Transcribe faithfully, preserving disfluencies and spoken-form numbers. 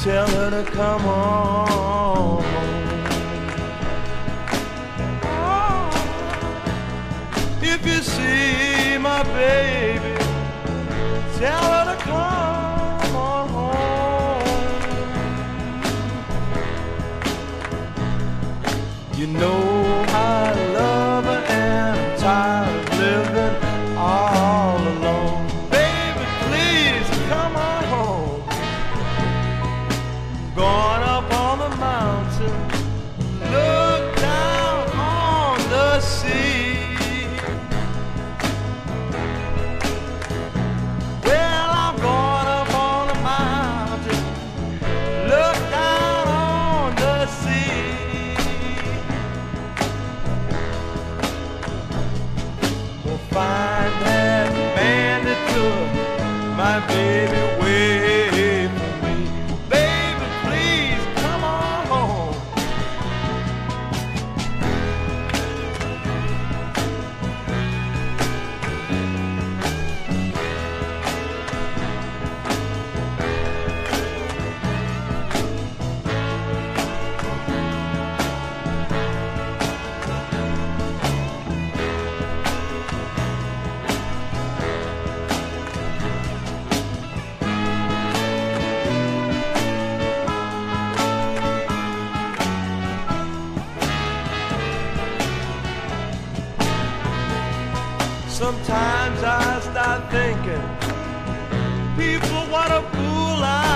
tell her to come on home. Oh, if you see my baby, tell her to come on home. You know I love her and I'm tired of living all alone. Baby, please come on home. Going up on the mountain, look down on the sea. Well, I'm going up on the mountain, look down on the sea. We'll find that man that took my baby away from me. Baby, please come on home. Sometimes I start thinking, people, what a fool I